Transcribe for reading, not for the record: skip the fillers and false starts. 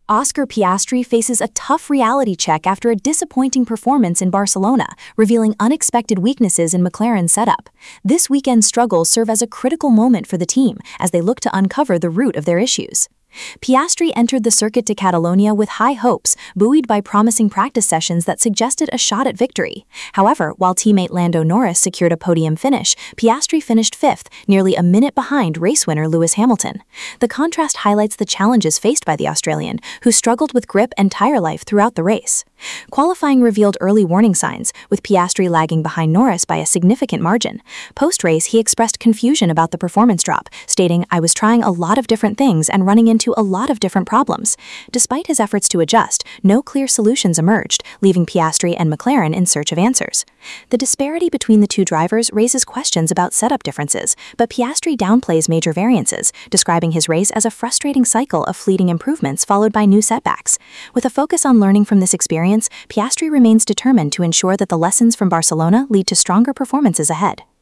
Oscar Piastri faces a tough reality check after a disappointing performance in Barcelona, revealing unexpected weaknesses in McLaren's setup. This weekend's struggles serve as a critical moment for the team as they look to uncover the root of their issues. Piastri entered the Circuit de Catalunya with high hopes, buoyed by promising practice sessions that suggested a shot at victory. However, while teammate Lando Norris secured a podium finish, Piastri finished fifth, nearly a minute behind race winner Lewis Hamilton. The contrast highlights the challenges faced by the Australian, who struggled with grip and tire life throughout the race. Qualifying revealed early warning signs, with Piastri lagging behind Norris by a significant margin. Post-race, he expressed confusion about the performance drop, stating, "I was trying a lot of different things and running into a lot of different problems." Despite his efforts to adjust, no clear solutions emerged, leaving Piastri and McLaren in search of answers. The disparity between the two drivers raises questions about setup differences, but Piastri downplays major variances, describing his race as a frustrating cycle of fleeting improvements followed by new setbacks. With a focus on learning from this experience, Piastri remains determined to ensure that the lessons from Barcelona lead to stronger performances ahead.